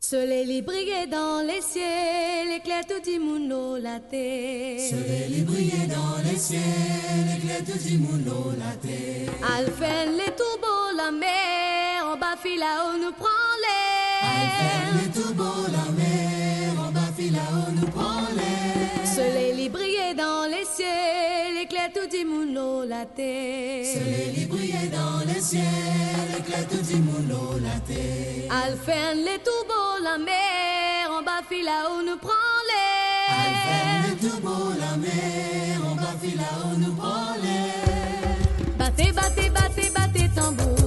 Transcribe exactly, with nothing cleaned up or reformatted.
Soleil brillait dans les ciels, éclair tout dit mouno la terre. Soleil brillait dans les ciels, éclair tout dit mouno la terre. Alphen les tout beaux la mer, en bas fila où nous prend l'air. Alphen les tout beaux la mer, en bas fila où nous prend l'air. Soleil brillait dans les ciels, éclair tout dit mouno la terre. Soleil brillait dans les ciels, éclair tout dit mouno la terre. Alphen les tout beaux la mer, en bas fila où nous prend l'air. Alphen les tout beaux la mer, en bas fila où nous prend l'air. Battez, battez, battez, battez tambour.